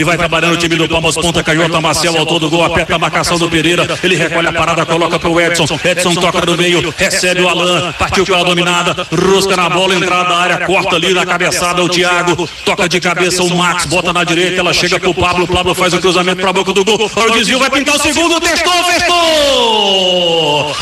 e vai trabalhando o time do Palmas, ponta canhota, Marcelo, autor do gol, aperta a marcação do Pereira, ele recolhe a parada, coloca pro Edson toca no meio, recebe o Alan, partiu pela dominada, rosca na bola, entrada da área, corta ali na cabeçada o Thiago, toca de cabeça o Max, bota na direita, ela chega pro Pablo, faz o cruzamento pra boca do gol, olha o desvio, vai pintar o segundo, testou, festou!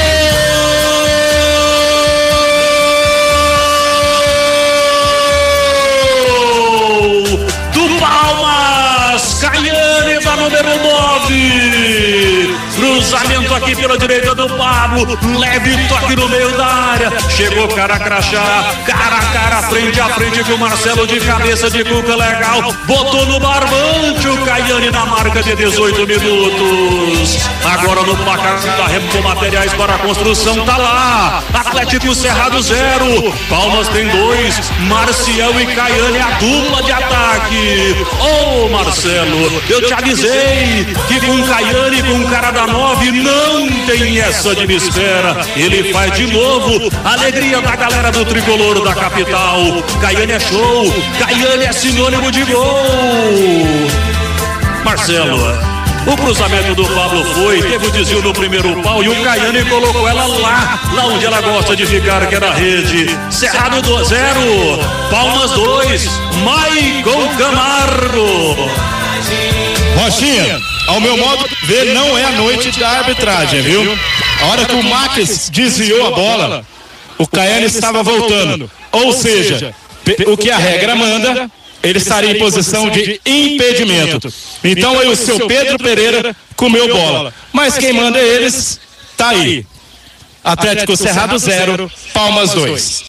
Palmas, Caiane da número 9, cruzamento aqui pela direita do Pablo, leve toque no meio da área, chegou cara a crachá, cara a cara, frente a frente com o Marcelo de cabeça de cuca legal, botou no barbante o Caiane na marca de 18 minutos, agora no placar da Remo Materiais para a Construção, tá lá, Atlético Cerrado 0, Palmas tem 2, Marcial e Caiane a dupla de ataque. Ô Marcelo, eu te avisei que com Caiane e com o cara da 9 não tem essa de me espera. Ele faz de novo, alegria da galera do tricolor da capital. Caiane é show, Caiane é sinônimo de gol. Marcelo, o cruzamento do Pablo teve o desvio no primeiro pau e o Caiane colocou ela lá onde ela gosta de ficar, que era a rede. Cerrado 0, Palmas 2, Maicon Camargo. Rochinha, ao meu modo de ver, não é a noite da arbitragem, viu? A hora que o Max desviou a bola, o Caiane estava voltando. Ou seja, o que a regra manda, ele estaria em posição de impedimento. Então aí o seu Pedro Pereira comeu bola. Mas quem manda eles, tá aí. Atlético Cerrado 0, Palmas 2.